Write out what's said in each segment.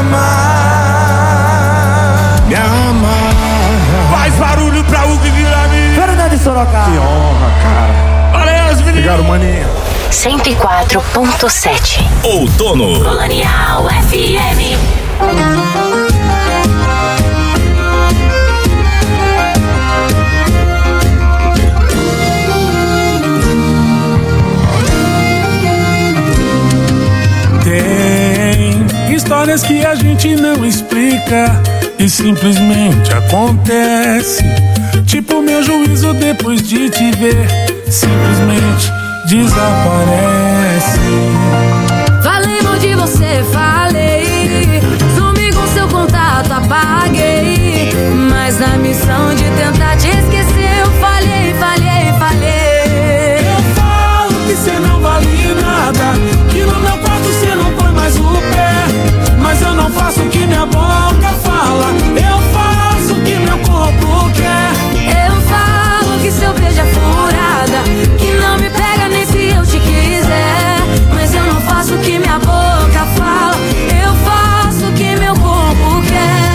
amar, me amar. Faz barulho pra Hugo Guilherme. Verdade, Sorocaba. Que honra, cara. Valeu, os meninos. Obrigado, maninho. 104.7 Outono Colonial FM. Tem histórias que a gente não explica e simplesmente acontece. Tipo meu juízo depois de te ver, simplesmente desaparece. Falei mal de você, falei. Sumi com seu contato, apaguei. Mas na missão de tentar te esquecer, eu falhei. Eu falo que cê não vale nada, que no meu quarto cê não põe mais o pé. Mas eu não faço o que minha boca fala, eu faço o que meu corpo quer. Eu falo que seu beijo é furada, que não me pega nem se eu te quiser. Mas eu não faço o que minha boca fala, eu faço o que meu corpo quer.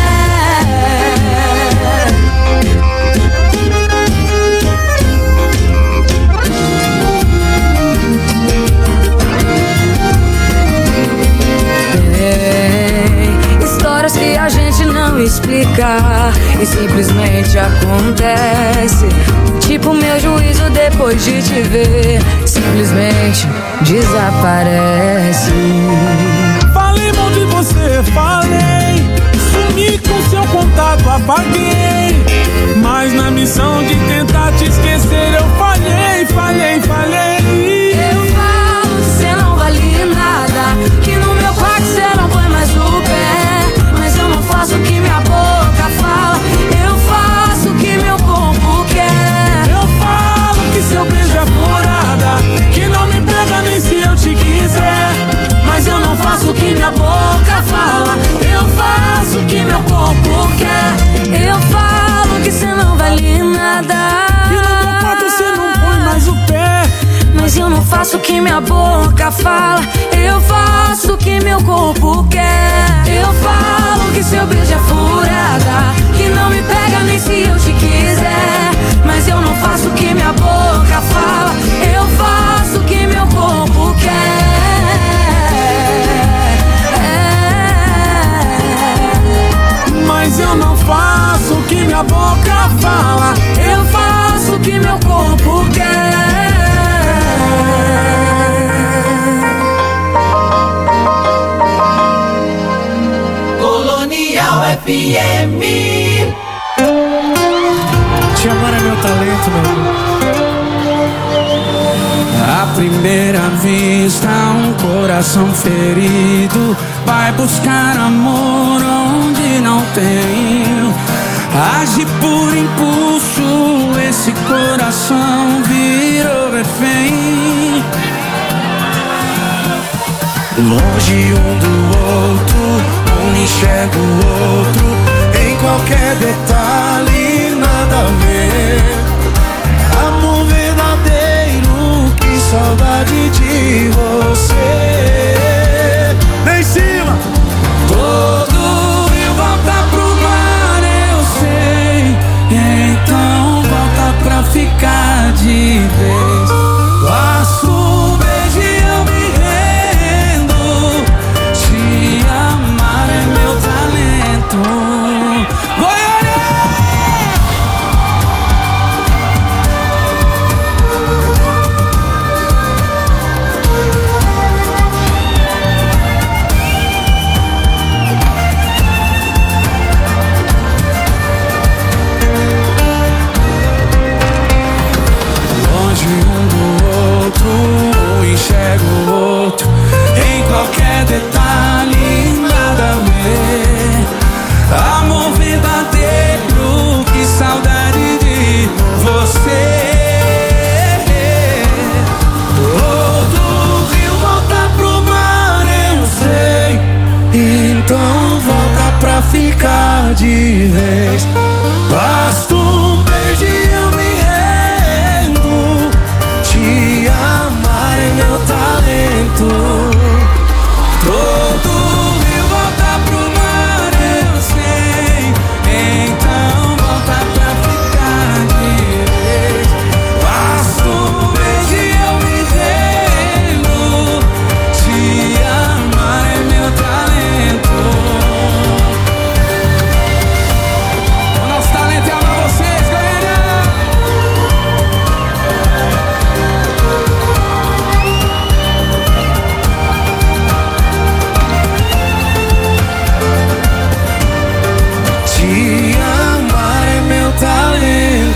Histórias que a gente não explica e simplesmente acontece. Tipo meu juízo depois de te ver, simplesmente desaparece. Falei mal de você, falei. Sumi com seu contato, apaguei. Mas na missão de tentar te esquecer, eu falhei. Eu falo que cê não vale nada, que no meu quarto cê não põe mais o pé. Mas eu não faço o que minha boca fala, eu faço o que meu corpo quer. Eu falo que seu beijo é furada, que não me pega nem se eu te quiser. Mas eu não faço o que minha boca fala, eu faço o que meu corpo quer. Eu falo que cê não vale nada, que no meu quarto cê não põe mais o pé. mas eu não faço o que minha boca fala, eu faço o que meu corpo quer. Eu falo que seu beijo é furada, que não me pega nem se eu te quiser. Mas eu não faço o que minha boca fala, eu faço o que meu corpo quer. Mas eu não faço o que minha boca fala, Eu faço o que meu corpo quer. Colonial FM. Te amar é meu talento, meu amor. À primeira vista, um coração ferido vai buscar amor onde não tem. Age por impulso, esse coração virou refém. Longe um do outro, um enxerga o outro, em qualquer detalhe nada a ver. Amor verdadeiro, que saudade de você. Lá em cima! Todo rio volta pro mar, eu sei. Então volta pra ficar de vez. Laço um beijo e eu me rendo. Te amar é meu talento.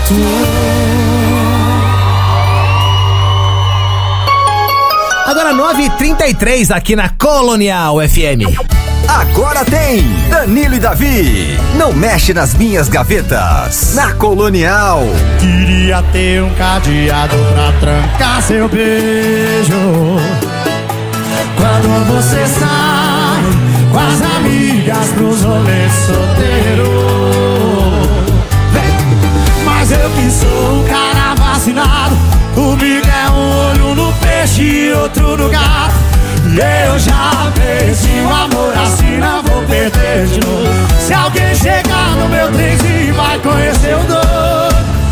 Agora 9h33 aqui na Colonial FM. Agora tem Danilo e Davi. Não mexe nas minhas gavetas. Na Colonial. Queria ter um cadeado pra trancar seu beijo. Quando você sai com as amigas pros rolês solteiro. Mas eu que sou um cara vacinado. Comigo é um olho no peixe e outro no gato. E eu já perdi o amor, assim não vou perder de novo. Se alguém chegar no meu trenzinho vai conhecer o doido.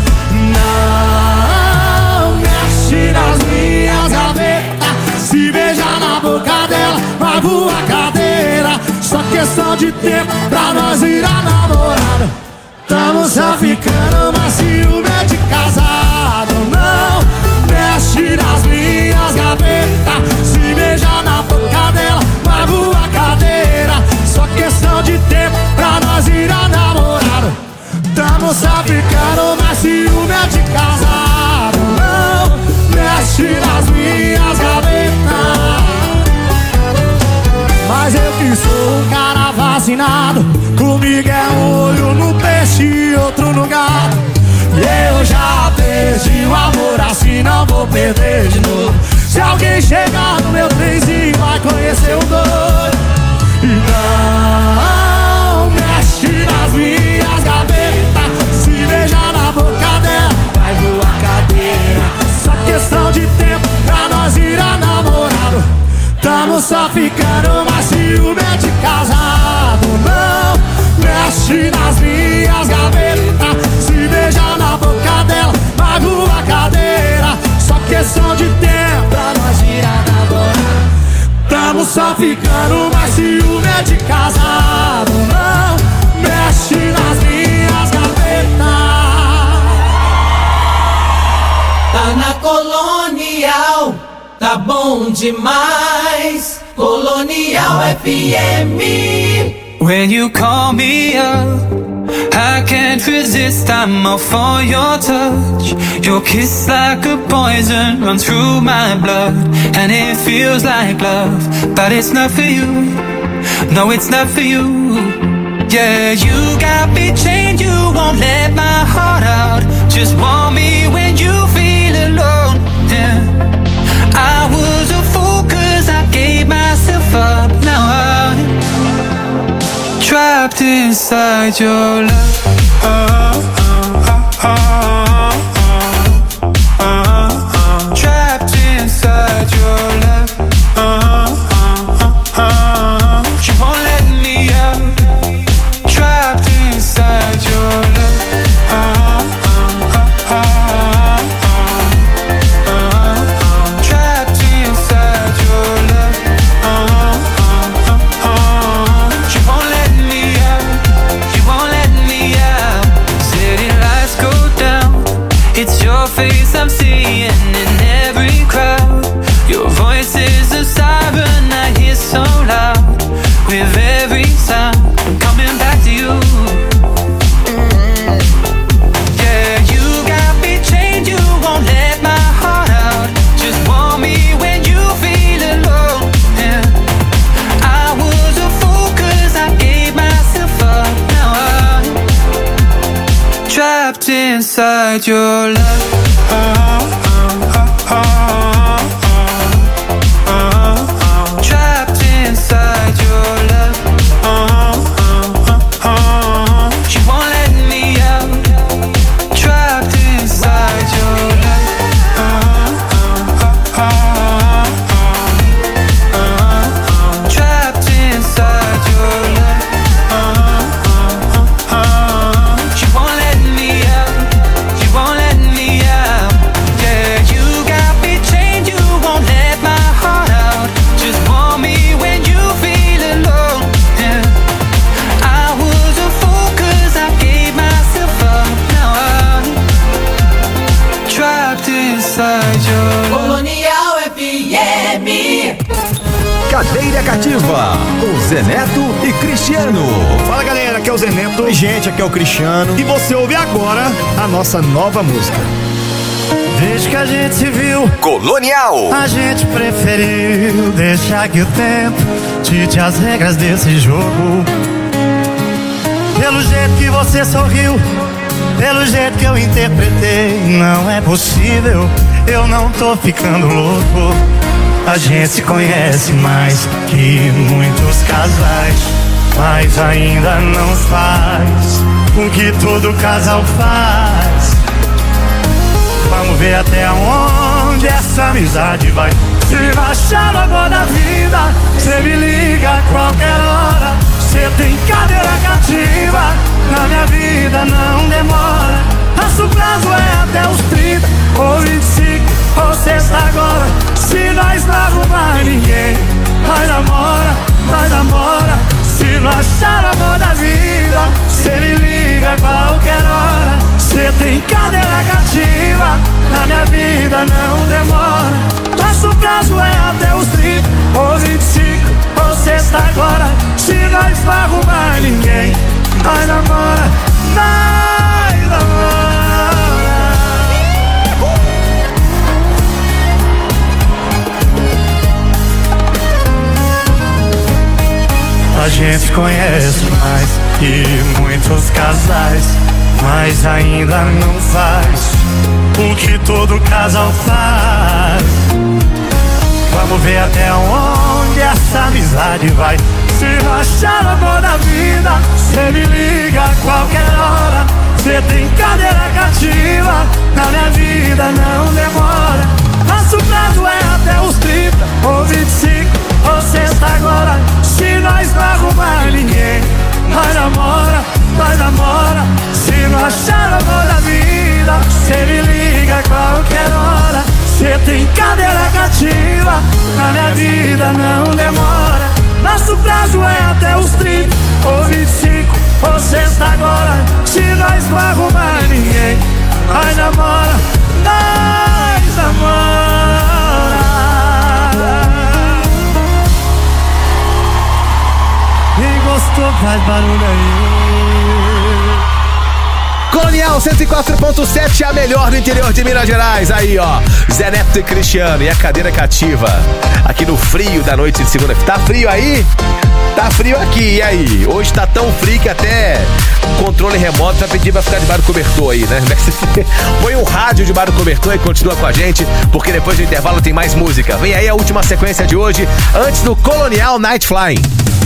Não mexe nas minhas gavetas. Se beijar na boca dela vai voar cadeira. Só questão de tempo pra nós virar namorado. Tamo só ficando, mas ciúme é de casado. Não mexe nas minhas gavetas. Se beijar na boca dela vai voar cadeira. Só questão de tempo pra nós virar namorado. Tamo só ficando, mas ciúme é de casado. Não mexe nas minhas gavetas. Mas eu que sou um cara vacinado. Comigo é um olho no peixe e outro no gato. E eu já perdi o amor, assim não vou perder de novo. Se alguém chegar no meu trenzinho vai conhecer o doido. E não mexe nas minhas gavetas. Se beijar na boca dela vai voar cadeira. Só questão de tempo pra nós virar namorado. Tamo só ficando, mas ciúme é de casado. Não mexe nas minhas gavetas. Se beijar na boca dela vai voar cadeira. Só questão de tempo pra nós virar namorado. Tamo só ficando, mas ciúme é de casado. Não mexe nas minhas gavetas. Tá na Colonial, tá bom demais. Colonial FM. When you call me up, I can't resist, I'm all for your touch. Your kiss like a poison runs through my blood. And it feels like love, but it's not for you. No, it's not for you. Yeah, you got me chained, you won't let my heart out. Just want me when you feel alone. Yeah, I was a fool 'cause I gave myself up. Now I'm trapped inside your love. Trapped inside your love. You won't let me out. Trapped inside your love. Trapped inside your love. You won't let me out. You won't let me out. City lights go down. It's your face I'm seeing in every crowd. Your voice is a siren I hear so loud. With every sound I'm coming back to you. Yeah, you got me chained, you won't let my heart out. Just want me when you feel alone. Yeah, I was a fool 'cause I gave myself up. Now I'm trapped inside your love. Trapped inside your love. You won't let me out. Trapped inside your love. Trapped inside your love. You won't let me out. You won't let me out. Cativa, com Zé Neto e Cristiano. Fala galera, aqui é o Zé Neto. Oi gente, aqui é o Cristiano. E você ouve agora a nossa nova música. Desde que a gente se viu, Colonial. a gente preferiu deixar que o tempo dite as regras desse jogo. Pelo jeito que você sorriu, pelo jeito que eu interpretei, não é possível, eu não tô ficando louco. A gente se conhece mais que muitos casais, mas ainda não faz o que todo casal faz. Vamos ver até onde essa amizade vai. Se achar o amor da vida, cê me liga a qualquer hora. Cê tem cadeira cativa, na minha vida não demora. Nosso prazo é até os 30 ou 25 ou sexta agora. Se nós não arrumar ninguém, nós namora. Se não achar o amor da vida, cê me liga a qualquer hora. Cê tem cadeira cativa, na minha vida não demora. Nosso prazo é até os 30 ou 25 ou sexta agora. Se nós não arrumar ninguém, nós namora. A gente conhece mais que muitos casais, mas ainda não faz o que todo casal faz. Vamos ver até onde essa amizade vai. Se não achar o amor da vida, cê me liga a qualquer hora. Cê tem cadeira cativa, na minha vida não demora. Nosso prazo é até os 30 ou 25 ou sexta agora. Se nós não arrumar ninguém, nós namora. Se não achar o amor da vida, cê me liga a qualquer hora. Cê tem cadeira cativa, na minha vida não demora. Nosso prazo é até os 30 ou 25 ou sexta agora. Se nós não arrumar ninguém, nós namora. Quem gostou faz barulho aí. Colonial 104.7, a melhor do interior de Minas Gerais. Aí, ó, Zé Neto e Cristiano e a cadeira cativa. Aqui no frio da noite de segunda. Tá frio aí? Tá frio aqui, e aí? Hoje tá tão frio que até o controle remoto vai pedir pra ficar debaixo do cobertor aí, né? Põe um rádio debaixo do cobertor e continua com a gente, porque depois do intervalo tem mais música. Vem aí a última sequência de hoje, antes do Colonial Night Flying.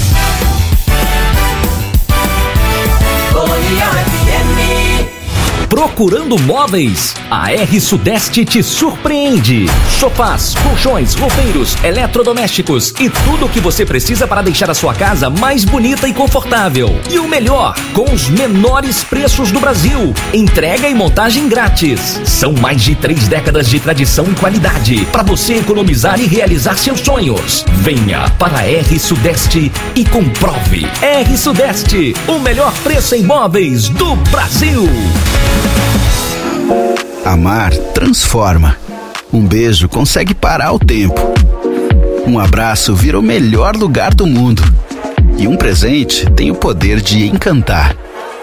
Colonial FM. Procurando móveis? A R Sudeste te surpreende. Sofás, colchões, roupeiros, eletrodomésticos e tudo o que você precisa para deixar a sua casa mais bonita e confortável. E o melhor, com os menores preços do Brasil. Entrega e montagem grátis. São mais de 3 décadas de tradição e qualidade para você economizar e realizar seus sonhos. Venha para a R Sudeste e comprove. R Sudeste, o melhor preço em móveis do Brasil. Amar transforma. Um beijo consegue parar o tempo. Um abraço vira o melhor lugar do mundo. E um presente tem o poder de encantar.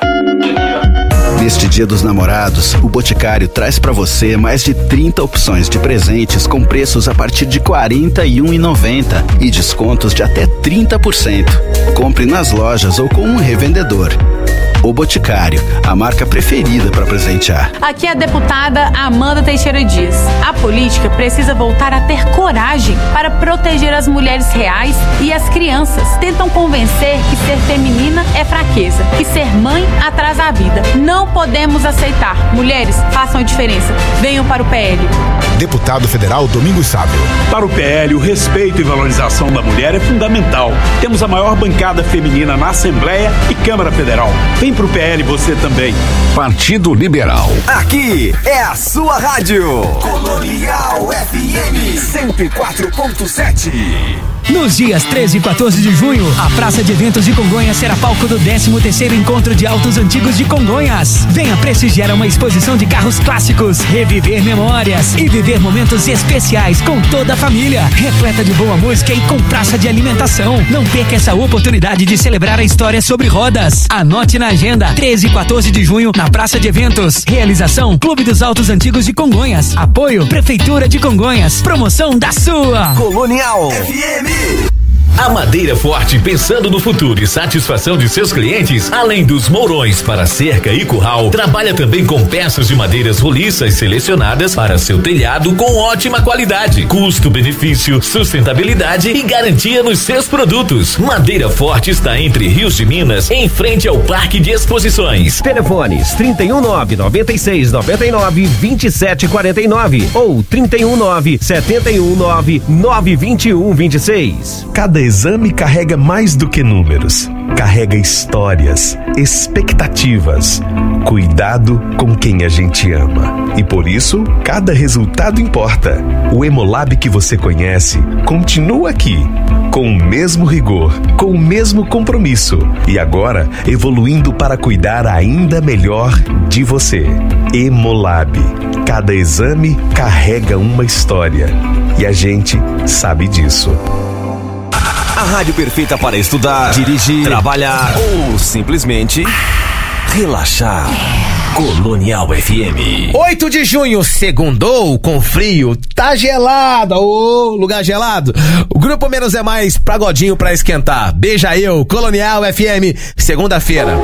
Neste Dia dos Namorados, o Boticário traz para você mais de 30 opções de presentes com preços a partir de R$ 41,90 e descontos de até 30%. Compre nas lojas ou com um revendedor. O Boticário, a marca preferida para presentear. Aqui é a deputada Amanda Teixeira Dias. A política precisa voltar a ter coragem para proteger as mulheres reais e as crianças. Tentam convencer que ser feminina é fraqueza, que ser mãe atrasa a vida. Não podemos aceitar. Mulheres, façam a diferença. Venham para o PL. Deputado Federal Domingos Sábio. Para o PL, o respeito e valorização da mulher é fundamental. Temos a maior bancada feminina na Assembleia e Câmara Federal. Vem pro PL você também. Partido Liberal. Aqui é a sua rádio. Colonial FM 104.7. Nos dias 13 e 14 de junho, a Praça de Eventos de Congonhas será palco do 13º Encontro de Autos Antigos de Congonhas. Venha prestigiar uma exposição de carros clássicos, reviver memórias e viver momentos especiais com toda a família, repleta de boa música e com praça de alimentação. Não perca essa oportunidade de celebrar a história sobre rodas. Anote na agenda, 13 e 14 de junho, na Praça de Eventos. Realização, Clube dos Autos Antigos de Congonhas. Apoio, Prefeitura de Congonhas. Promoção da sua Colonial FM. A Madeira Forte, pensando no futuro e satisfação de seus clientes, além dos mourões para cerca e curral, trabalha também com peças de madeiras roliças selecionadas para seu telhado com ótima qualidade, custo-benefício, sustentabilidade e garantia nos seus produtos. Madeira Forte está entre Rios de Minas, em frente ao Parque de Exposições. Telefones 319-9699-2749 ou 319-719-92126. Cada exame carrega mais do que números. Carrega histórias, expectativas, cuidado com quem a gente ama. E por isso, cada resultado importa. O Hemolab que você conhece continua aqui, com o mesmo rigor, com o mesmo compromisso e agora evoluindo para cuidar ainda melhor de você. Hemolab. Cada exame carrega uma história e a gente sabe disso. A rádio perfeita para estudar, dirigir, trabalhar ou simplesmente relaxar. Colonial FM. 8 de junho, segundou com frio, tá gelado, ô, lugar gelado. O Grupo Menos é Mais, pagodinho pra esquentar. Beija eu, Colonial FM, segunda-feira.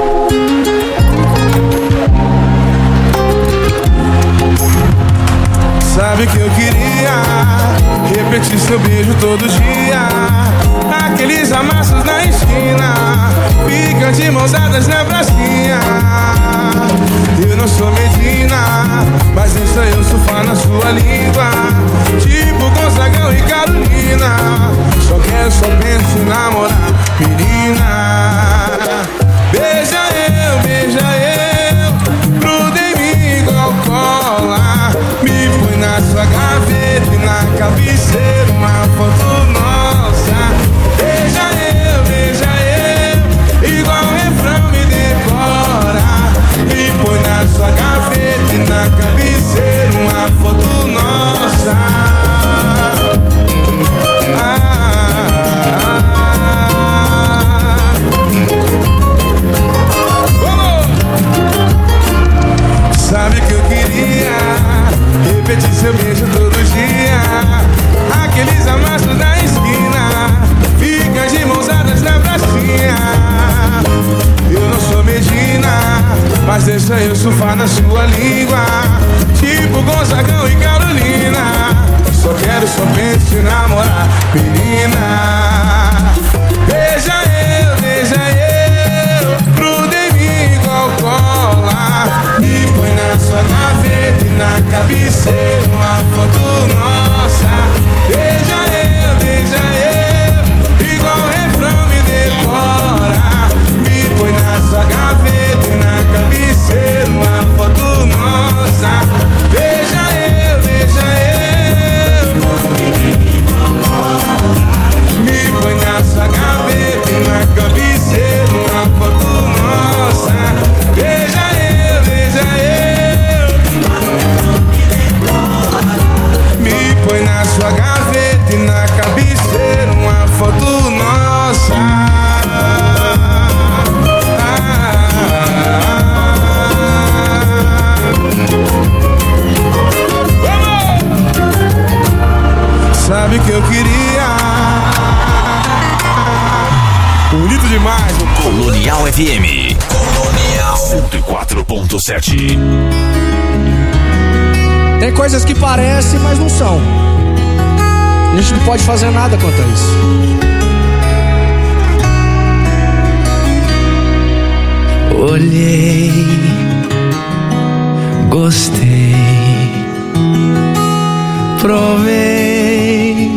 Sabe que eu queria repetir seu beijo todo dia. Aqueles amassos na esquina, ficam de mãos dadas na pracinha. Eu não sou Medina, mas deixa eu surfar na sua língua, tipo Gonzagão e Carolina. Só quero, só penso em namorar, menina. Beija eu, gruda em mim igual cola. Me põe na sua gaveta e na cabeceira uma foto nossa. Beija eu, igual o refrão me decora. Me põe na sua gaveta e na cabeceira uma foto nossa. Sabe que eu queria repetir seu beijo todo dia. Aqueles amassos na esquina, ficam de mãos dadas na pracinha. Eu não sou Medina, mas deixa eu surfar na sua língua, tipo Gonzagão e Carolina. Só quero, só penso em namorar, menina. Beija eu, gruda em mim igual cola. Me põe na sua gaveta e na cabeceira uma foto nossa. Beija eu, igual o refrão me decora. Me põe na sua gaveta e na cabeceira uma foto nossa. Beija eu, me põe na sua gaveta e na cabeceira uma foto nossa. Beija eu, me põe na sua gaveta e na cabeceira uma foto nossa. Sabe que eu queria. Bonito demais, meu povo. Colonial FM. Colonial 104.7. Tem coisas que parecem, mas não são. A gente não pode fazer nada quanto a isso. Olhei, gostei, provei,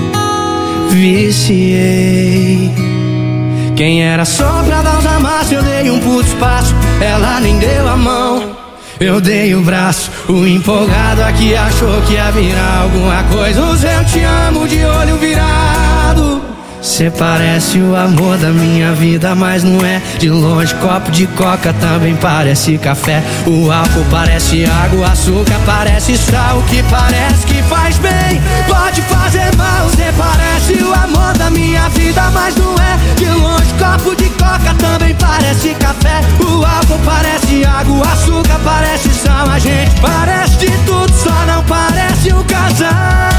viciei. Quem era só pra dar uns amassos, eu dei um puto espaço, ela nem deu a mão, eu dei o braço. O empolgado aqui achou que ia virar alguma coisa. Os eu te amo de olho virado. Cê parece o amor da minha vida, mas não é. De longe, copo de coca também parece café. O álcool parece água, o açúcar parece sal. O que parece que faz bem pode fazer mal. Cê parece o amor da minha vida, mas não é. De longe, copo de coca também parece café. O álcool parece água, o açúcar parece sal. A gente parece de tudo, só não parece um casal.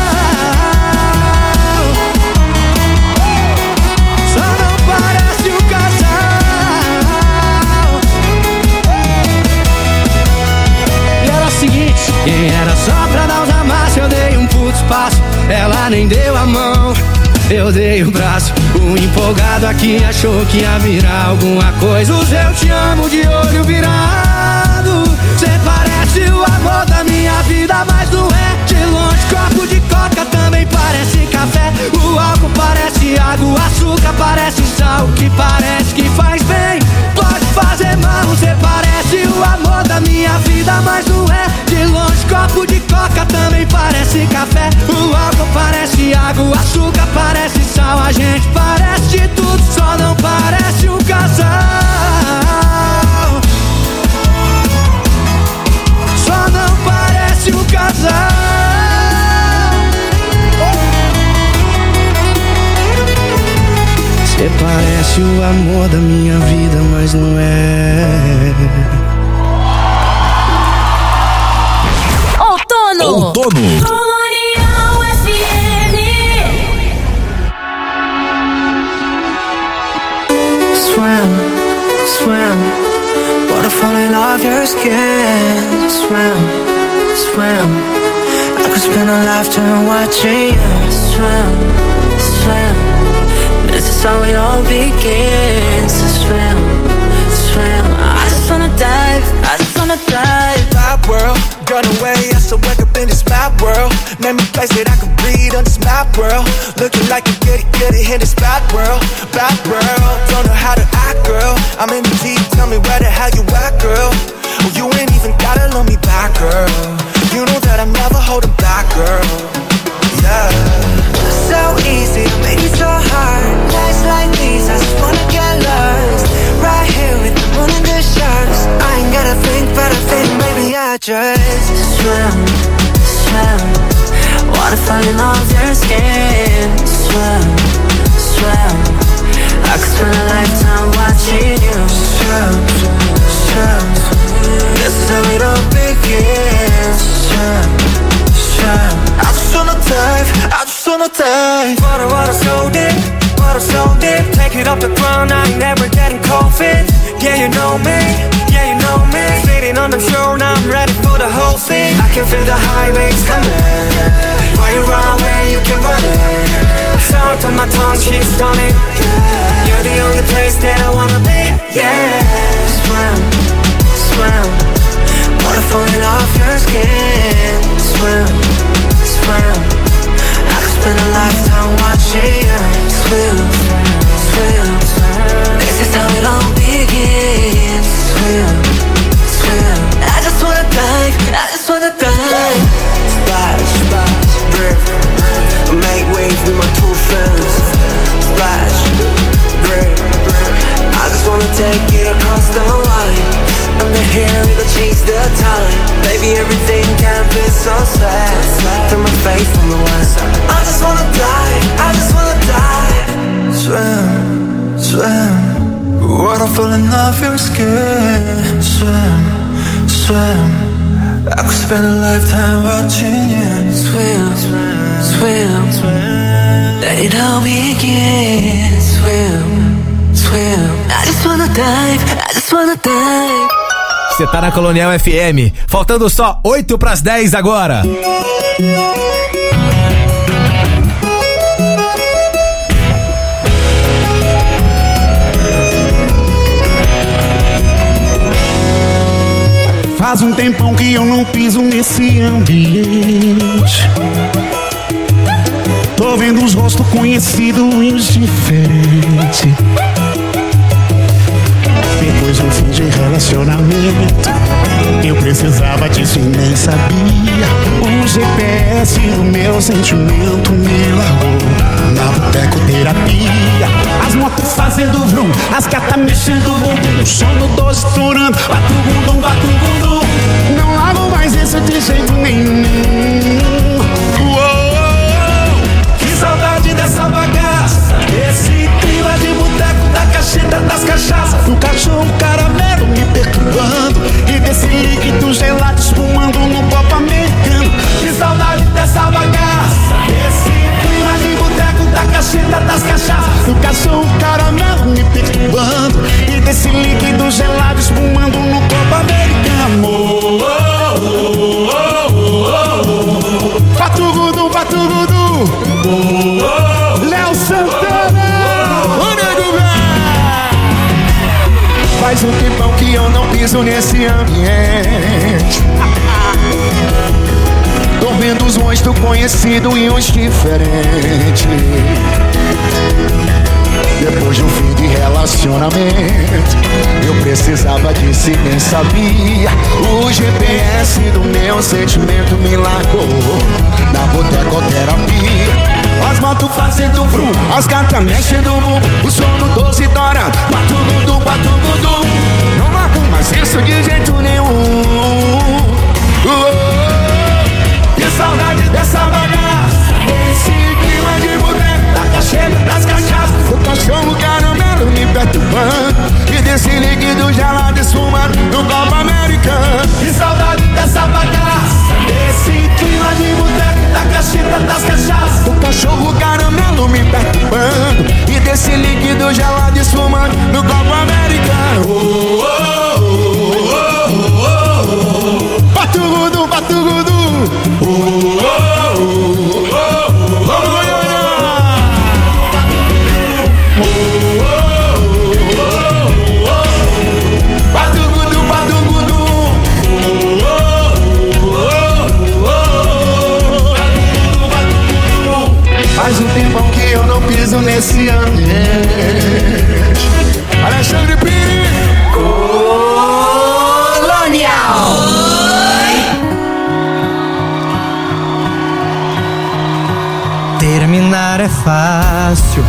Parece um casal. E era o seguinte, quem era só pra dar uns amassos, eu dei um puto espaço. Ela nem deu a mão, eu dei o braço. O empolgado aqui achou que ia virar alguma coisa. Os eu te amo de olho virado. Cê parece o amor da minha vida, mas não é. De longe, copo de coca também parece café. O álcool parece água, o açúcar parece sal. O que parece que faz bem pode fazer mal. Cê parece o amor da minha vida, mas não é. De longe, copo de coca também parece café. O álcool parece água, o açúcar parece sal. A gente parece de tudo, só não parece um casal. Só não parece um casal. Cê parece o amor da minha vida, mas não é. Outono. Colonial FM. Swim, swim, water falling off your skin. Swim, swim, I could spend a lifetime watching you. Swim, swim, this is how it all begins. So swim, swim, I just wanna dive, I just wanna dive. My world, got away, I still wake up in this map world. Name me place that I can breathe on this map world. Looking like a goody in this bad world. Bad world, don't know how to act, girl. I'm in the deep, tell me where the hell you at, girl. Oh, you ain't even gotta love me back, girl. You know that I'm never holding back, girl. Yeah. So easy to make it so hard. Nights like these, I just wanna get lost. Right here with the moon and the stars. I ain't gotta think, but I think maybe I just swim, swim. Water falling off your skin. Swim, swim. I could spend a lifetime watching you. Swim, swim. This is how it all begins. Swim, swim. I just wanna dive, I just wanna dive. Water so deep, water so deep. Take it up the ground, I ain't never getting cold feet. Yeah, you know me, yeah, you know me. Sitting on the throne, I'm ready for the whole thing. I can feel the highways coming. While you run away, you can run it. Sound on my tongue, she's stunning. You're the only place that I wanna be. Yeah, swim, swim. Water falling off your skin. Swim, swim. I could spend a lifetime watching you. Swim, swim. This is how it all begins. Swim, swim. I just wanna dive, I just wanna dive. Splash, splash, drip. Make waves with my two friends. Splash, drip. I just wanna take it across the line. Under here, it'll change the time. Baby, everything can be so sad. Through my face from the west. I just wanna die, I just wanna die. Swim, swim. Water falling off your skin. Swim, swim. I could spend a lifetime watching you. Swim, swim, swim. Let it all begin. Swim, swim. I just wanna dive, I just wanna dive. Você tá na Colonial FM, faltando só 8 pras 10 agora. Faz um tempão que eu não piso nesse ambiente. Tô vendo uns rostos conhecidos diferentes. Depois de um fim de relacionamento, eu precisava disso e nem sabia. O GPS do meu sentimento me largou na botecoterapia. As motos fazendo vrum, as gatas mexendo o bumbum, o som do 12 estourando, batu-gundum, batu-gundum. Não largo mais isso de jeito nenhum. Que saudade dessa bagaça, esse clima de boteco, da cacheta, das cachaças, do cachorro caramelo me perturbando e desse líquido gelado espumando no copo americano. Que saudade dessa bagaça, esse clima de boteco, da cacheta, das cachaças, do cachorro caramelo me perturbando e desse líquido gelado espumando no copo americano. Batu-gundum, batu-gundum, Léo Santana, o nego velho. Faz um tempão que eu não piso nesse ambiente. Tô vendo os rostos conhecidos e uns diferentes. Depois de um fim de relacionamento, eu precisava disso e nem sabia. O GPS do meu sentimento me largou na botecoterapia. As motos fazendo vrum, as gatas mexendo o bumbum, o som do 12 dourado, batu-gundum, batu-gundum. Não largo mais isso de jeito nenhum. Que saudade dessa bagaça, esse clima de boteco, da cacheta, das cachaças, o cachorro caramelo me perturbando e desse líquido gelado esfumando no copo americano. Que saudade dessa bagaça, esse clima de boteco, da cacheta, das cachaças, o cachorro caramelo me perturbando e desse líquido gelado esfumando no copo americano. Batu-gundum, batu-gundum, vamos Goiânia! Batu-gundum, batu-gundum, faz um tempão que eu não piso nesse ambiente. Alexandre Pires, Colonial. Terminar é fácil,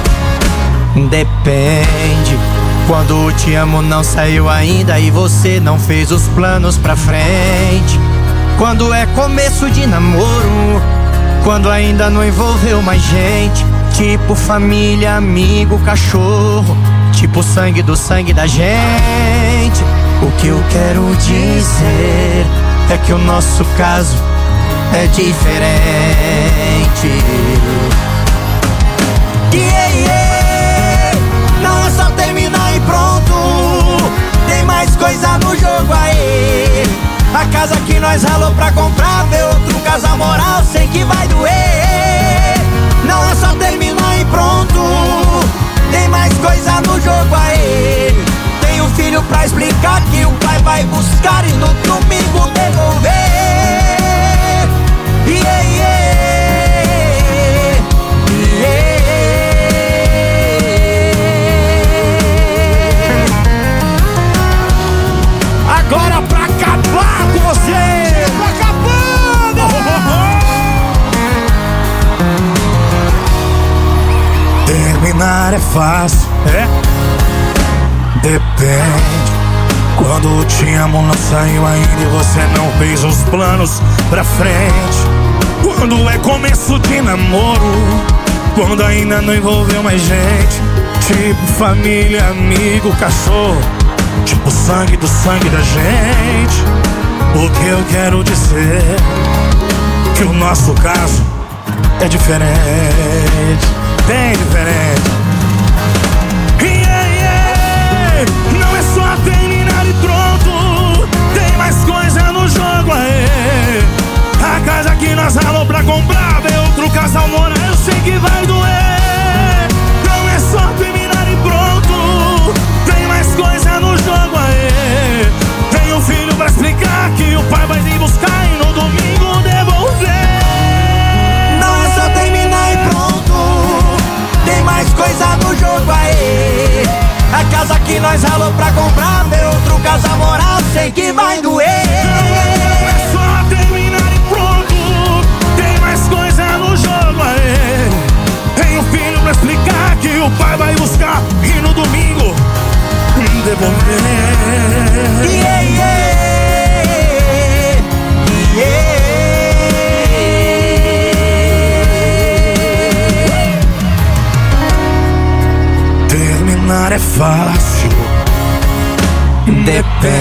depende. Quando o te amo não saiu ainda e você não fez os planos pra frente. Quando é começo de namoro, quando ainda não envolveu mais gente. Tipo família, amigo, cachorro, tipo sangue do sangue da gente. O que eu quero dizer é que o nosso caso é diferente. Não é só terminar e pronto, tem mais coisa no jogo aí. A casa que nós ralou pra comprar, ver outro casal moral, sei que vai doer. Não é só terminar e pronto, tem mais coisa no jogo aí. Tem um filho pra explicar que o pai vai buscar e no domingo devolver. agora pra acabar com você. Tá acabando. Terminar é fácil, depende. Quando te amo não saiu ainda e você não fez os planos pra frente. Quando é começo de namoro, quando ainda não envolveu mais gente. Tipo família, amigo, cachorro, tipo sangue do sangue da gente. O que eu quero dizer que o nosso caso é diferente, bem diferente. Não é só terminar e pronto, tem mais coisa no jogo aí. A casa que nós ralou pra comprar, ver outro casal morar, eu sei que vai doer. Não é só terminar e pronto, tem mais coisa no jogo aí. Tem um filho pra explicar que o pai vai vir buscar e no domingo devolver. Não é só terminar e pronto, tem mais coisa devolver. Yeah, yeah, yeah. Terminar é fácil, depende.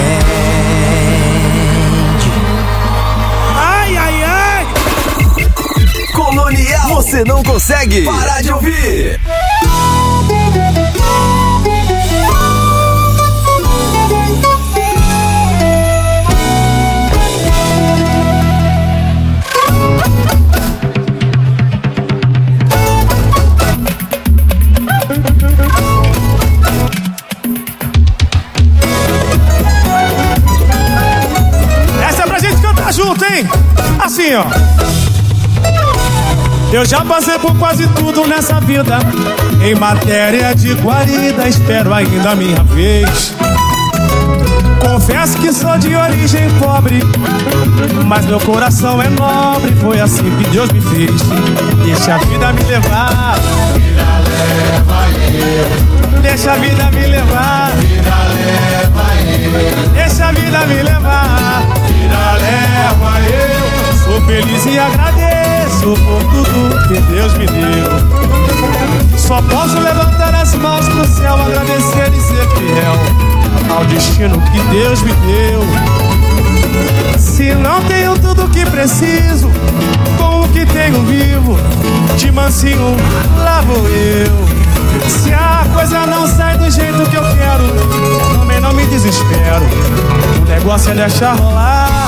Ai, ai, ai. Colonial, você não consegue parar de ouvir. Essa é pra gente cantar junto, hein? Assim, ó. Eu já passei por quase tudo nessa vida. Em matéria de guarida, espero ainda a minha vez. Confesso que sou de origem pobre, mas meu coração é nobre. Foi assim que Deus me fez. Deixa a vida me levar. Vida leva eu. Deixa a vida me levar. Vida leva eu. Deixa a vida me levar. Vida leva eu. Sou feliz e agradeço por tudo que Deus me deu. Só posso levantar as mãos pro céu, agradecer e ser fiel ao destino que Deus me deu. Se não tenho tudo o que preciso, com o que tenho vivo, de mansinho lá vou eu. Se a coisa não sai do jeito que eu quero, também não me desespero. O negócio é deixar rolar.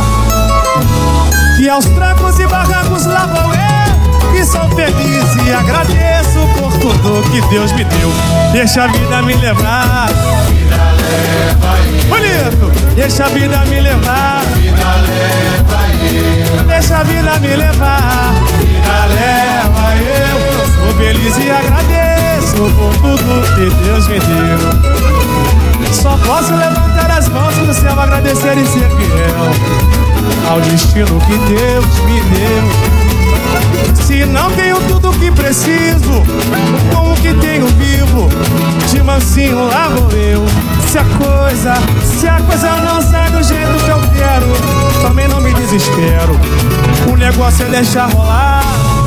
E aos trancos e barrancos lá vou eu, que sou feliz e agradeço por tudo que Deus me deu. Deixa a vida me levar. Vida leva eu. Bonito! Deixa a vida me levar. Vida leva eu. Deixa a vida me levar. Vida leva eu. Sou feliz e agradeço por tudo que Deus me deu. Só posso levantar as mãos pro céu, agradecer e ser fiel ao destino que Deus me deu. Se não tenho tudo o que preciso, com o que tenho vivo, de mansinho lá vou eu. Se a coisa não sai do jeito que eu quero, também não me desespero. O negócio é deixar rolar.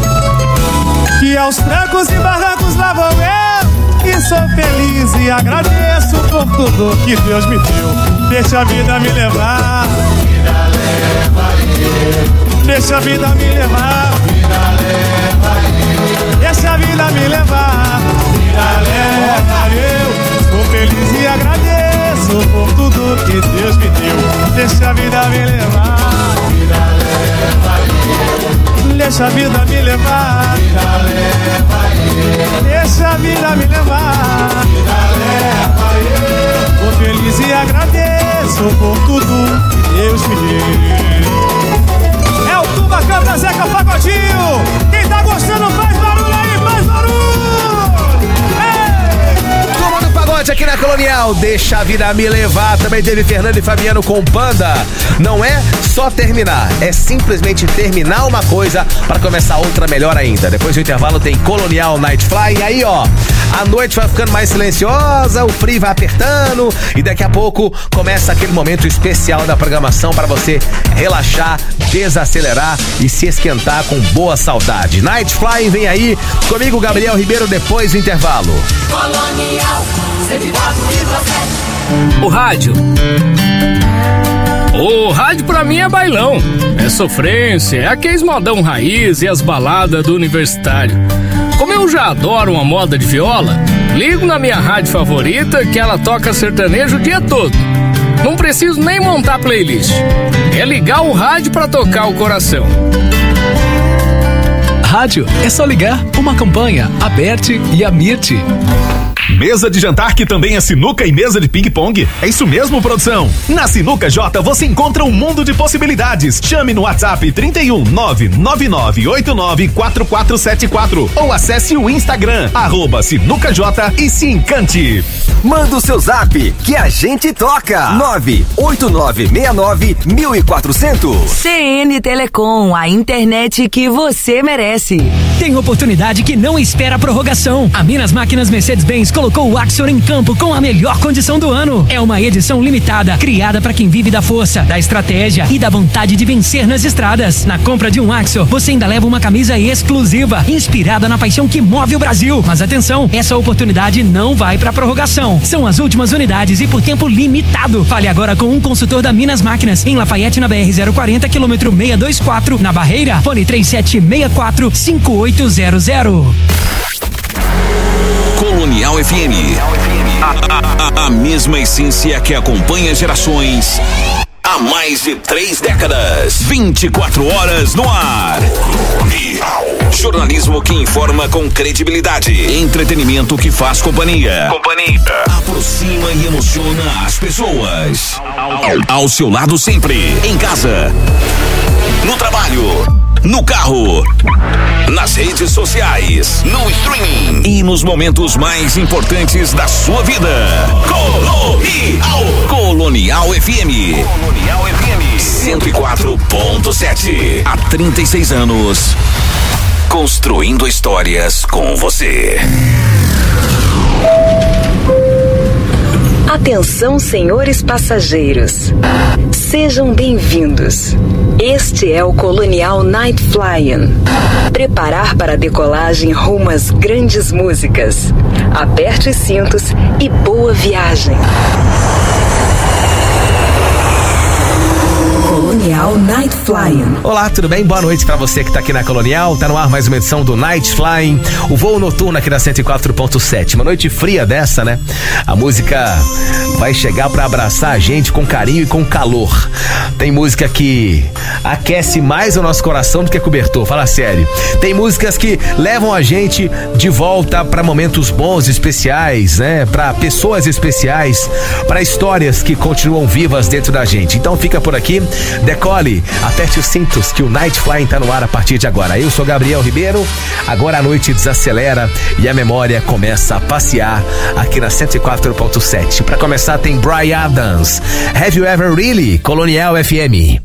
Que aos trancos e barrancos lá vou eu, que sou feliz e agradeço por tudo que Deus me deu. Deixa a vida me levar. Vida leva eu. Deixa a vida me levar. Vida leva eu. Deixa a vida me levar. Vida leva eu. Sou feliz e agradeço por tudo que Deus me deu. Deixa a vida me levar. Vida leva eu. Deixa a vida me levar. Vida leva eu. Deixa a vida me levar. Vida leva eu. Sou feliz e agradeço por tudo que Deus me deu. É o Tuba Canta Zeca Pagodinho. Quem tá gostando faz barulho aí, faz barulho. Turma do Pagode aqui na Colonial. Deixa a vida me levar. Também teve Fernando e Fabiano com Panda. Não é só terminar, é simplesmente terminar uma coisa para começar outra melhor ainda. Depois do intervalo tem Colonial Night Fly. E aí, ó, a noite vai ficando mais silenciosa, o frio vai apertando e daqui a pouco começa aquele momento especial da programação para você relaxar, desacelerar e se esquentar com boa saudade. Night Fly vem aí, comigo Gabriel Ribeiro, depois do intervalo. Colonial 104,7. O rádio. O rádio pra mim é bailão, é sofrência, é aqueles modão raiz e as baladas do universitário. Como eu já adoro uma moda de viola, ligo na minha rádio favorita que ela toca sertanejo o dia todo. Não preciso nem montar playlist, é ligar o rádio pra tocar o coração. Rádio é só ligar, uma campanha, aperte e amirte. Mesa de jantar que também é sinuca e mesa de ping-pong? É isso mesmo, produção? Na Sinuca J você encontra um mundo de possibilidades. Chame no WhatsApp 31 99989 4474 ou acesse o Instagram @SinucaJ e se encante. Manda o seu zap que a gente toca. 98969-1400. CN Telecom, a internet que você merece. Tem oportunidade que não espera a prorrogação. A Minas Máquinas Mercedes-Benz colocou o Axor em campo com a melhor condição do ano. É uma edição limitada, criada para quem vive da força, da estratégia e da vontade de vencer nas estradas. Na compra de um Axor, você ainda leva uma camisa exclusiva, inspirada na paixão que move o Brasil. Mas atenção, essa oportunidade não vai para prorrogação. São as últimas unidades e por tempo limitado. Fale agora com um consultor da Minas Máquinas, em Lafayette, na BR-040, quilômetro 624, na Barreira. Fone 3764-5800. Colonial FM. A mesma essência que acompanha gerações há mais de 3 décadas. 24 horas no ar. Jornalismo que informa com credibilidade. Entretenimento que faz companhia. Aproxima e emociona as pessoas. Ao seu lado sempre. Em casa. No trabalho. No carro. Nas redes sociais. No streaming. E nos momentos mais importantes da sua vida. Colonial FM. 104.7. Há 36 anos. Construindo histórias com você. Atenção, senhores passageiros. Sejam bem-vindos. Este é o Colonial Night Flying. Preparar para a decolagem rumo às grandes músicas. Aperte os cintos e boa viagem. Colonial Night Flying. Olá, tudo bem? Boa noite pra você que tá aqui na Colonial. Tá no ar mais uma edição do Night Flying, o voo noturno aqui da 104.7. Uma noite fria dessa, né? A música vai chegar pra abraçar a gente com carinho e com calor. Tem música que aquece mais o nosso coração do que cobertor, fala sério. Tem músicas que levam a gente de volta pra momentos bons, especiais, né? Pra pessoas especiais, pra histórias que continuam vivas dentro da gente. Então fica por aqui. Decole, aperte os cintos que o Night Flying tá no ar a partir de agora. Eu sou Gabriel Ribeiro, agora a noite desacelera e a memória começa a passear aqui na 104.7. Pra começar tem Bryan Adams, Have You Ever Really? Colonial FM.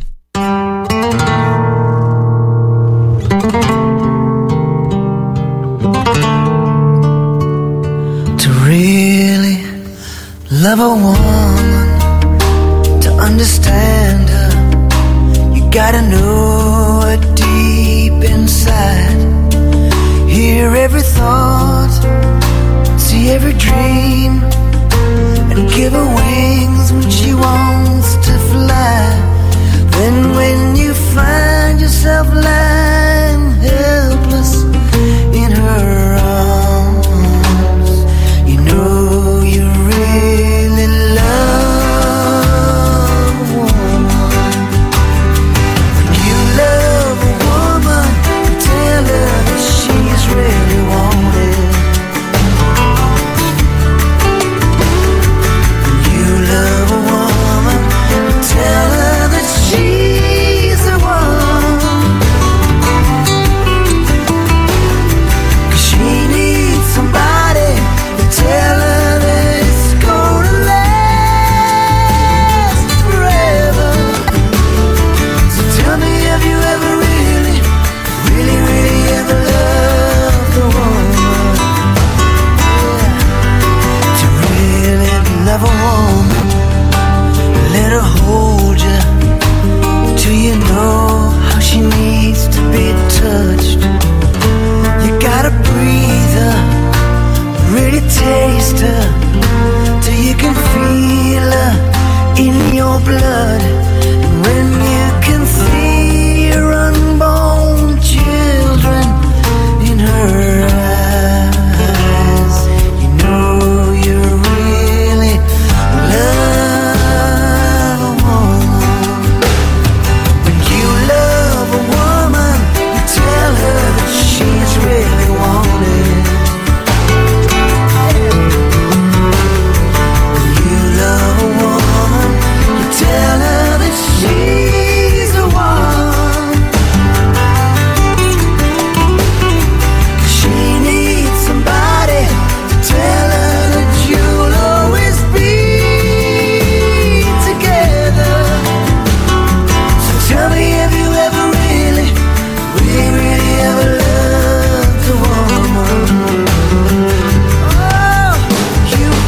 To really love a woman, to understand her, gotta know her deep inside. Hear every thought, see every dream, and give her wings when she wants to fly. Then when you find yourself lying helpless in her arms, you know you really love. Really wanted.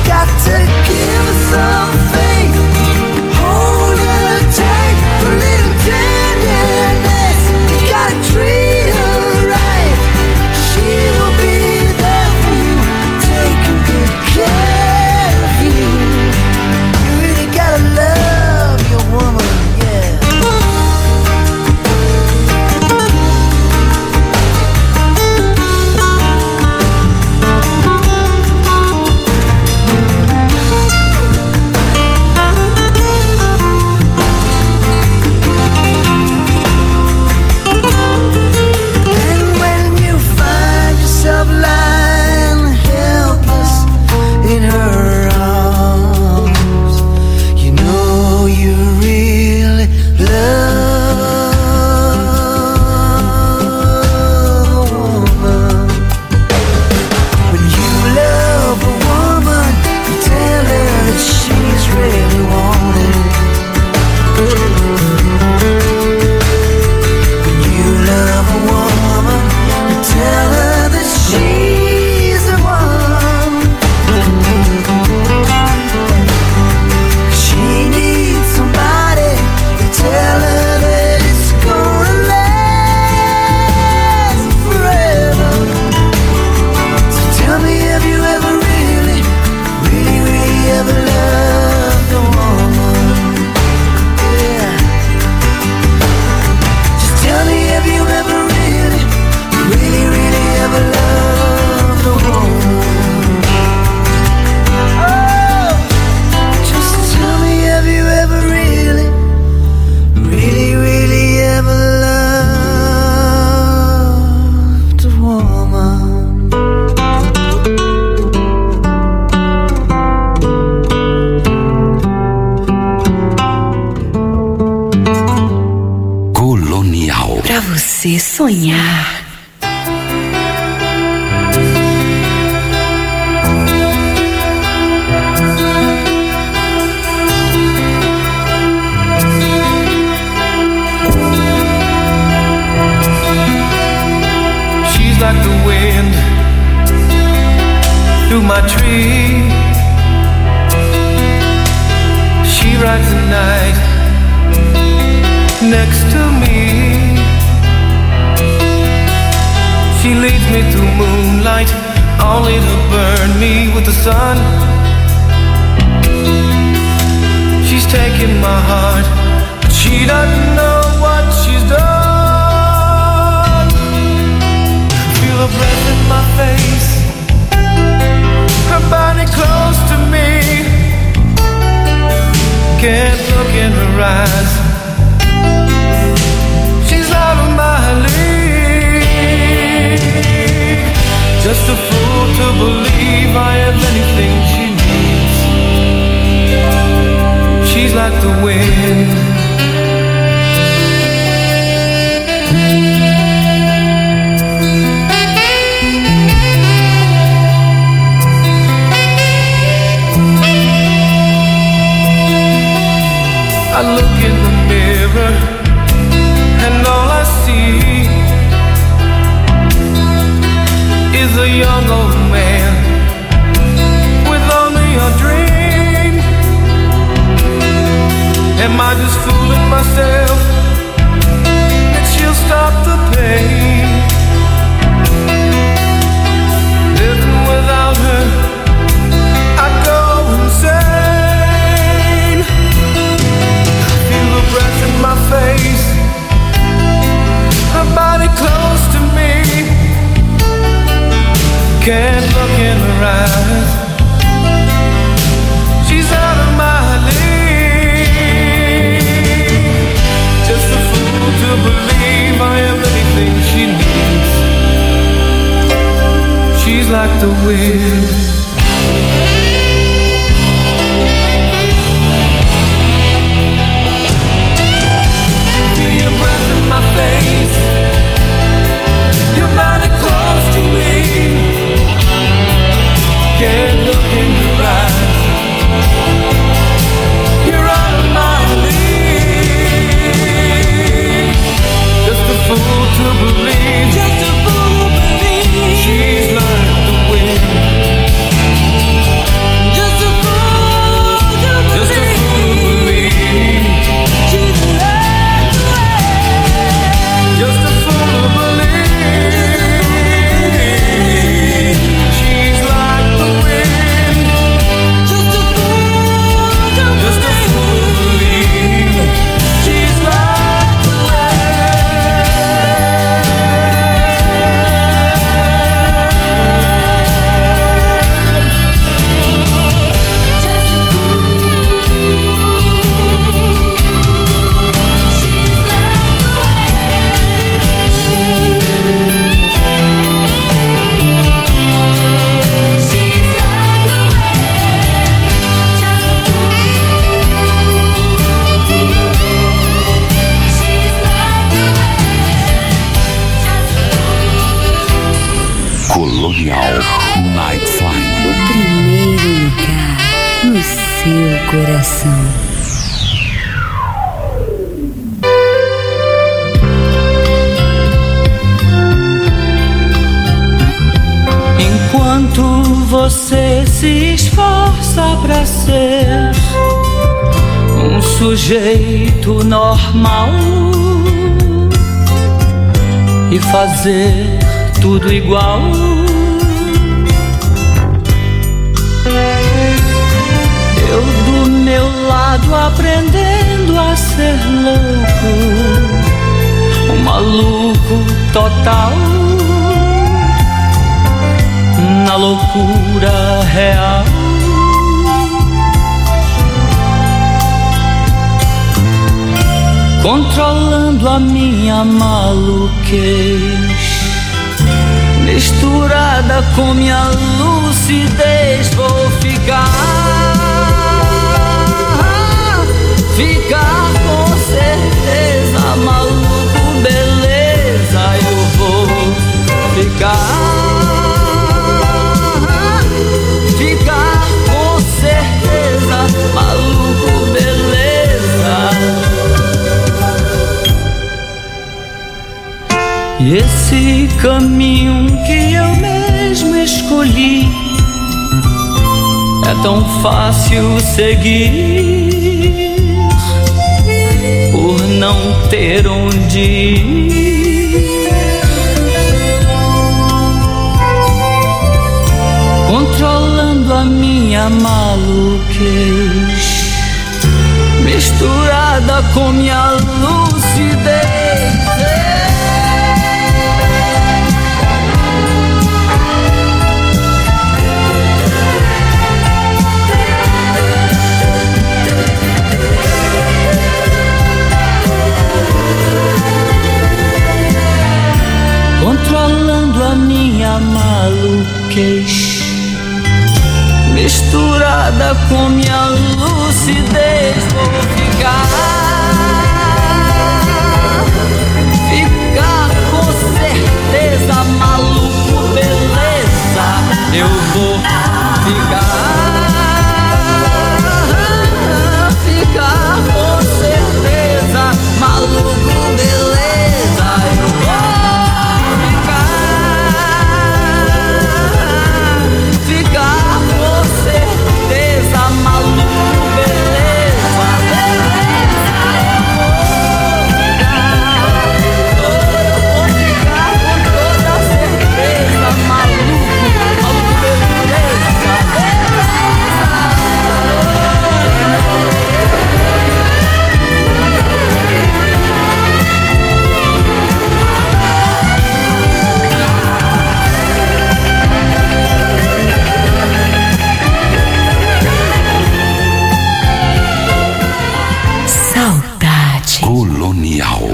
got to give her some faith. Hold her tight for a little tenderness. You gotta treat her right. She will be there for you, taking good care of you. You really gotta love your woman, yeah. Lying helpless in her arms, you know you really love a woman. When you love a woman, you tell her that she's really wanted. When you love a woman, you tell her she's the one. She needs somebody to tell her that it's gonna last forever. So tell me, have you ever really, really, really ever loved a woman? Yeah. Just tell me, have you ever really, really, really ever loved? Colonial. Pra você sonhar. She's like the wind through my tree. She rides the night next to me. She leads me through moonlight, only to burn me with the sun. She's taking my heart, but she doesn't know what she's done. Feel her breath in my face, her body close to me. Can't look in her eyes, she's out of my league. Just a fool to believe I have anything she needs. She's like the wind. I look in the mirror and all I see is a young old man with only a dream. Am I just fooling myself that she'll stop the pain? Living without her, I'd go insane. Feel the breath in my face, her body close to me. Can't look in her eyes, she's out of my league. seu coração. Enquanto você se esforça pra ser um sujeito normal e fazer tudo igual, eu do meu lado aprendendo a ser louco, um maluco total, na loucura real. Controlando a minha maluquez, misturada com minha lucidez, vou ficar com certeza maluco, beleza, eu vou ficar com certeza maluco, beleza. E esse caminho que eu mesmo escolhi é tão fácil seguir, por não ter onde ir. Controlando a minha maluquez, misturada com minha lucidez. Controlando a minha maluquez, misturada com minha lucidez, vou ficar com certeza maluco, beleza, eu vou ficar com certeza maluco, beleza, eu vou ficar com certeza maluco, beleza, beleza, eu vou ficar com toda certeza maluco, maluco, beleza, beleza. Saudade Colonial.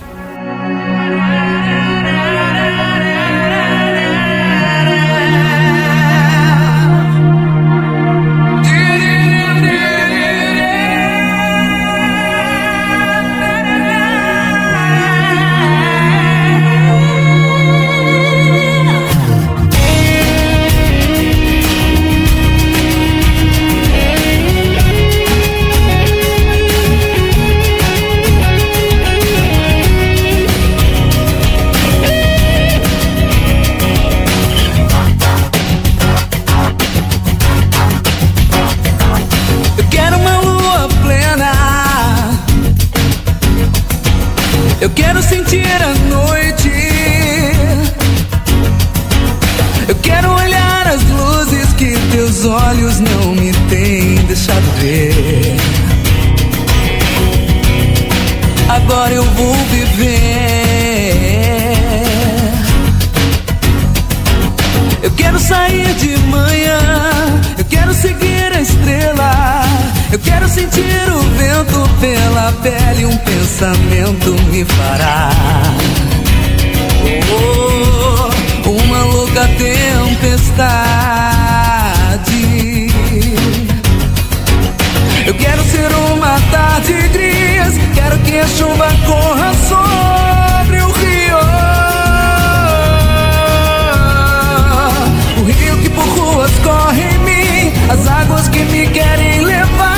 Eu quero sentir a noite, eu quero olhar as luzes que teus olhos não me têm deixado ver. Agora eu vou viver. Eu quero sair de manhã, eu quero seguir a estrela, eu quero sentir o vento pela pele, um pensamento me fará uma louca tempestade. Eu quero ser uma tarde gris, quero que a chuva corra sobre o rio, o rio que por ruas corre em mim, as águas que me querem levar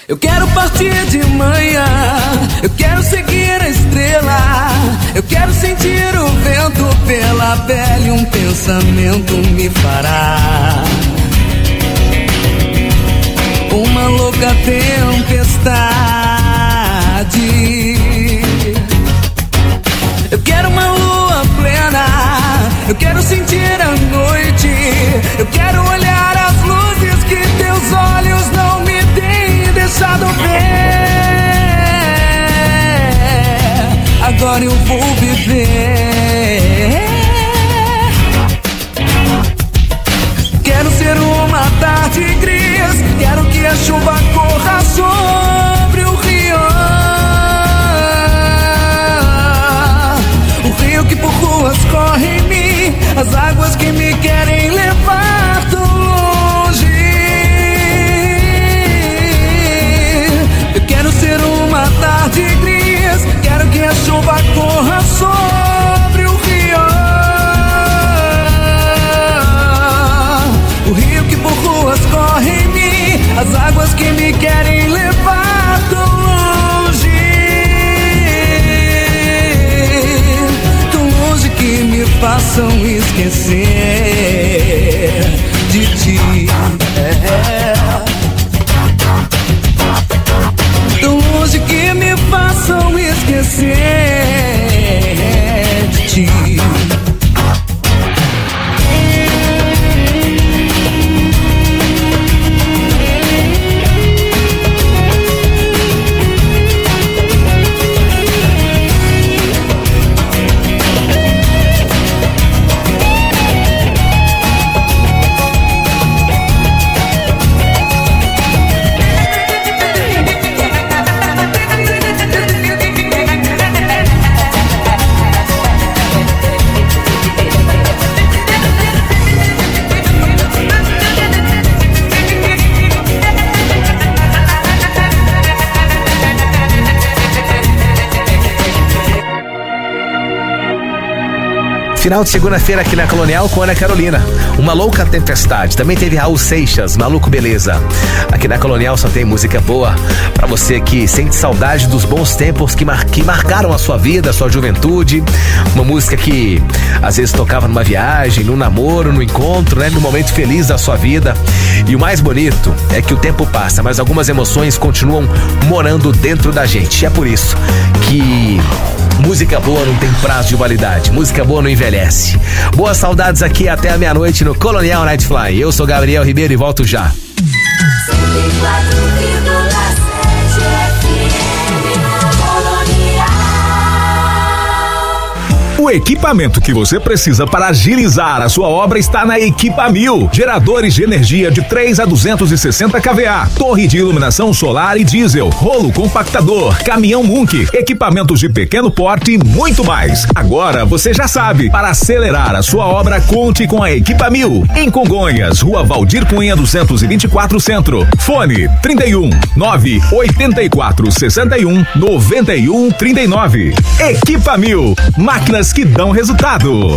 Eu quero partir de manhã, eu quero seguir a estrela, eu quero sentir o vento pela pele, um pensamento me fará uma louca tempestade. Eu quero uma lua plena, eu quero sentir a noite, eu quero olhar as luzes que teus olhos não me têm deixado ver. Agora eu vou viver. Quero ser uma tarde gris, quero que a chuva corra sobre o rio. O rio que por ruas corre em mim, as águas que me querem levar tão longe. Eu quero ser uma tarde gris, quero que a chuva corra sobre o rio. O rio que por ruas corre em mim, as águas que me querem levar tão longe. Tão longe que me façam esquecer de ti. Tão longe que me façam esquecer de ti. Final de segunda-feira aqui na Colonial com Ana Carolina. Uma louca tempestade. Também teve Raul Seixas, Maluco Beleza. Aqui na Colonial só tem música boa pra você que sente saudade dos bons tempos que marcaram a sua vida, a sua juventude. Uma música que às vezes tocava numa viagem, num namoro, no encontro, né? No momento feliz da sua vida. E o mais bonito é que o tempo passa, mas algumas emoções continuam morando dentro da gente. E é por isso que música boa não tem prazo de validade. Música boa não envelhece. Boas saudades aqui até a meia-noite no Colonial Night Fly. Eu sou Gabriel Ribeiro e volto já. O equipamento que você precisa para agilizar a sua obra está na Equipamil. Geradores de energia de 3 a 260 kVA, torre de iluminação solar e diesel, rolo compactador, caminhão Munk, equipamentos de pequeno porte e muito mais. Agora você já sabe, para acelerar a sua obra, conte com a Equipamil. Em Congonhas, Rua Valdir Cunha 224 Centro. Fone 31 984 61 91 39. Equipamil, máquinas que dão resultado.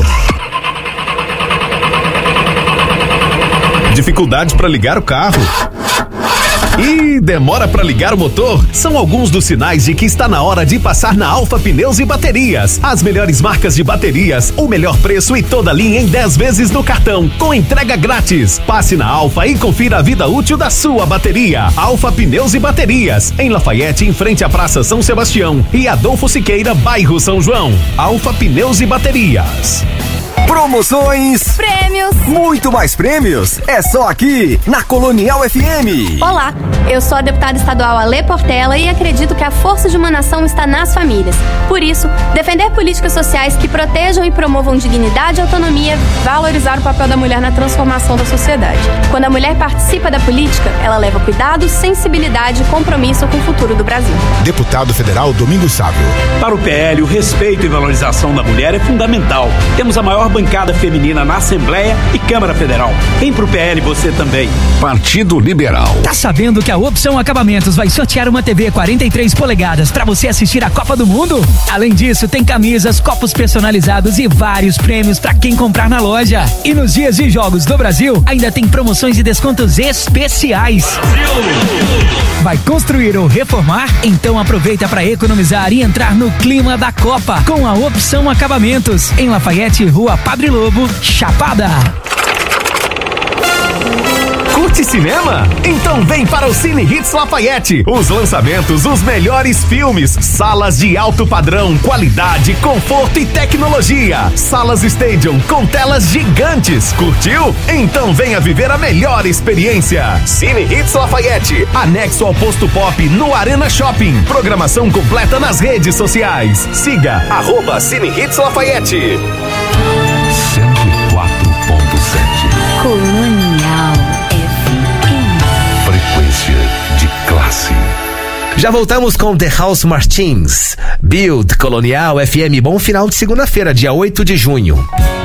Dificuldades para ligar o carro? E demora para ligar o motor? São alguns dos sinais de que está na hora de passar na Alfa Pneus e Baterias. As melhores marcas de baterias, o melhor preço e toda a linha em 10 vezes no cartão, com entrega grátis. Passe na Alfa e confira a vida útil da sua bateria. Alfa Pneus e Baterias, em Lafayette, em frente à Praça São Sebastião, e Adolfo Siqueira, bairro São João. Alfa Pneus e Baterias. Promoções, prêmios, muito mais prêmios, é só aqui na Colonial FM. Olá, eu sou a deputada estadual Ale Portela e acredito que a força de uma nação está nas famílias. Por isso, defender políticas sociais que protejam e promovam dignidade e autonomia, valorizar o papel da mulher na transformação da sociedade. Quando a mulher participa da política, ela leva cuidado, sensibilidade e compromisso com o futuro do Brasil. Deputado Federal Domingos Sávio. Para o PL, o respeito e valorização da mulher é fundamental. Temos a maior bancada feminina na Assembleia e Câmara Federal. Vem pro PL você também. Partido Liberal. Tá sabendo que a Opção Acabamentos vai sortear uma TV 43 polegadas para você assistir a Copa do Mundo? Além disso, tem camisas, copos personalizados e vários prêmios para quem comprar na loja. E nos dias de jogos do Brasil, ainda tem promoções e descontos especiais. Vai construir ou reformar? Então aproveita para economizar e entrar no clima da Copa com a Opção Acabamentos, em Lafayette, Rua Padre Lobo, Chapada. Curte cinema? Então vem para o Cine Hits Lafayette. Os lançamentos, os melhores filmes, salas de alto padrão, qualidade, conforto e tecnologia. Salas Stadium com telas gigantes. Curtiu? Então venha viver a melhor experiência. Cine Hits Lafayette, anexo ao Posto Pop no Arena Shopping. Programação completa nas redes sociais. Siga @Cine Hits Lafayette. 104.7 Colonial Frequência de classe. Já voltamos com The House Martins. Build Colonial FM. Bom final de segunda-feira, dia 8 de junho.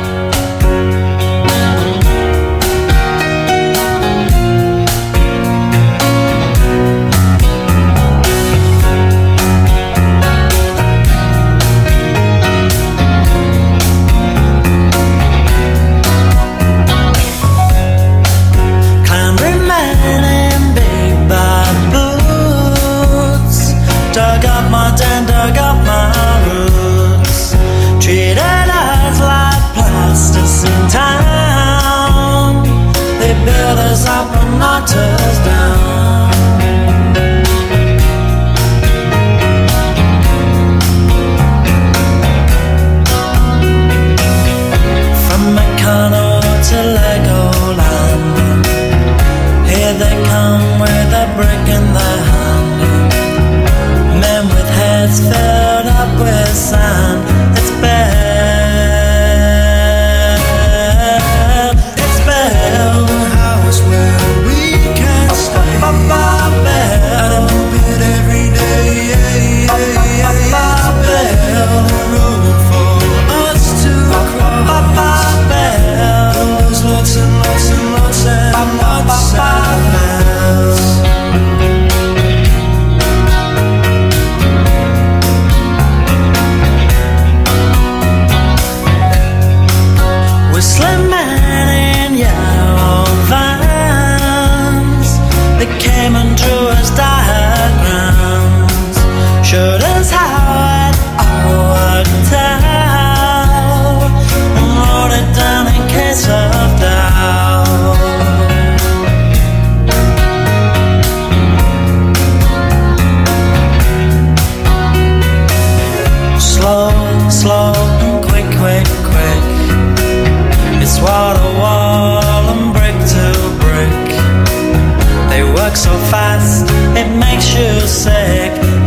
Dug up my roots, treated us like plasticine town. They build us up and knocked us down. From Meccano to Legoland, here they come with a brick in their hand. Men with heads filled up with sand. It's bad. It's bad. A house where we can stay. And move it every day. It's bad. Road for us to cross. There's lots and lots and lots and lots of miles. Whistling man in yellow vans, they came and drew us diagrams, showed us how it all worked out, and wrote it down in case of doubt. Slow, slow, and quick, quick, quick. It's wall to wall and brick to brick. They work so fast, it makes you sick.